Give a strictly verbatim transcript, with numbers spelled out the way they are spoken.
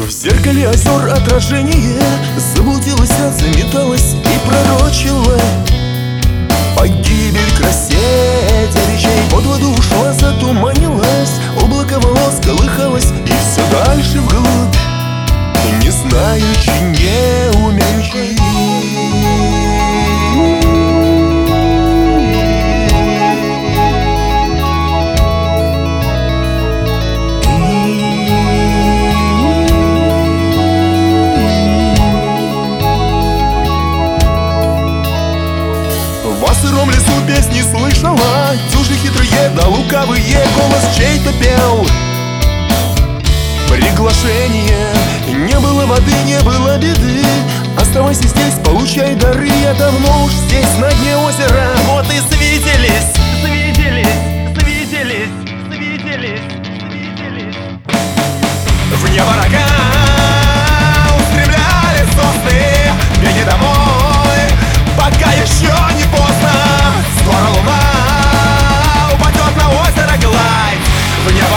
В зеркале озер отражение заблудилась, заметалась и пророчила погибель красе речей. Под воду ушла, затуманилась, облако волос колыхалось, и все дальше вглубь, не знаючи, не умеючи. В сыром лесу песни слышала, дюжи хитрые да лукавые, голос чей-то пел приглашение. Не было воды, не было беды, оставайся здесь, получай дары. Я давно уж здесь, на дне озера, вот и свиделись, свиделись, свиделись, свиделись, свиделись. В небо рога устремляли сосны, беги домой, пока еще не поздно. Скоро луна упадет на озеро гладь. В небо